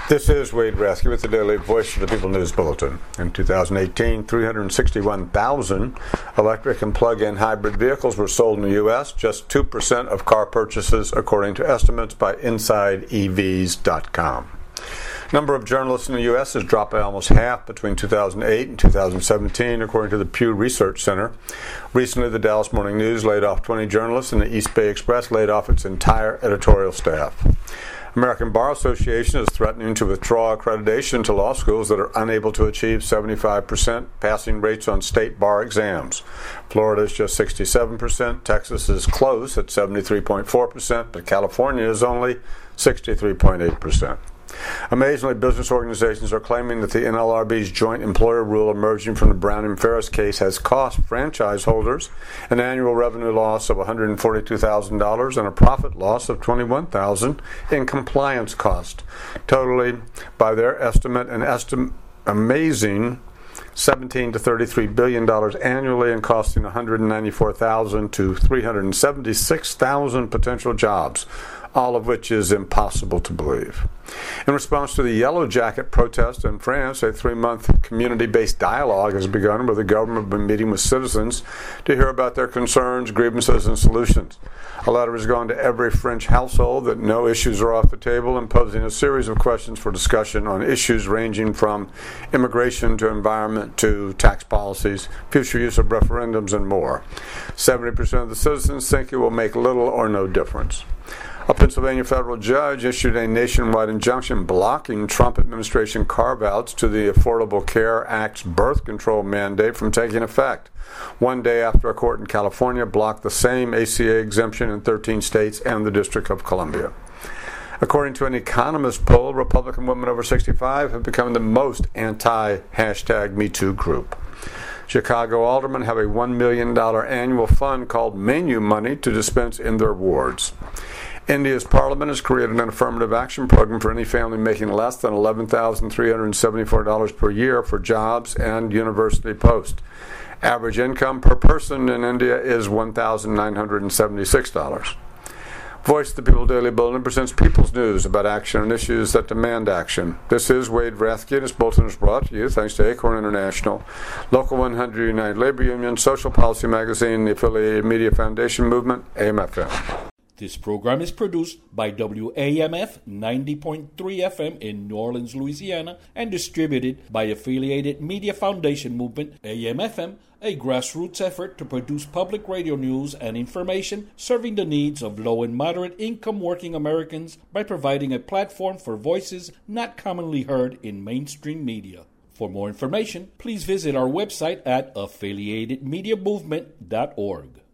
This is Wade Rathke with the Daily Voice of the People News Bulletin. In 2018, 361,000 electric and plug-in hybrid vehicles were sold in the U.S., just 2% of car purchases, according to estimates by InsideEVs.com. Number of journalists in the U.S. has dropped by almost half between 2008 and 2017, according to the Pew Research Center. Recently, the Dallas Morning News laid off 20 journalists, and the East Bay Express laid off its entire editorial staff. American Bar Association is threatening to withdraw accreditation to law schools that are unable to achieve 75% passing rates on state bar exams. Florida is just 67%, Texas is close at 73.4%, but California is only 63.8%. Amazingly, business organizations are claiming that the NLRB's joint employer rule emerging from the Brown and Ferris case has cost franchise holders an annual revenue loss of $142,000 and a profit loss of $21,000 in compliance cost, totaling, by their estimate, amazing $17 to $33 billion annually and costing 194,000 to 376,000 potential jobs, all of which is impossible to believe. In response to the Yellow Jacket protest in France, a 3-month community-based dialogue has begun where the government has been meeting with citizens to hear about their concerns, grievances, and solutions. A letter has gone to every French household that no issues are off the table, and posing a series of questions for discussion on issues ranging from immigration to environment to tax policies, future use of referendums, and more. 70% of the citizens think it will make little or no difference. A Pennsylvania federal judge issued a nationwide injunction blocking Trump administration carve-outs to the Affordable Care Act's birth control mandate from taking effect, one day after a court in California blocked the same ACA exemption in 13 states and the District of Columbia. According to an Economist poll, Republican women over 65 have become the most anti-#MeToo group. Chicago aldermen have a $1 million annual fund called Menu Money to dispense in their wards. India's parliament has created an affirmative action program for any family making less than $11,374 per year for jobs and university posts. Average income per person in India is $1,976. Voice of the People Daily Bulletin presents People's News about action and issues that demand action. This is Wade Rathke, and this bulletin is brought to you thanks to Acorn International, Local 100 United Labor Union, Social Policy Magazine, the Affiliated Media Foundation Movement, AM/FM. This program is produced by WAMF 90.3 FM in New Orleans, Louisiana, and distributed by Affiliated Media Foundation Movement, AM/FM, a grassroots effort to produce public radio news and information serving the needs of low and moderate income working Americans by providing a platform for voices not commonly heard in mainstream media. For more information, please visit our website at affiliatedmediamovement.org.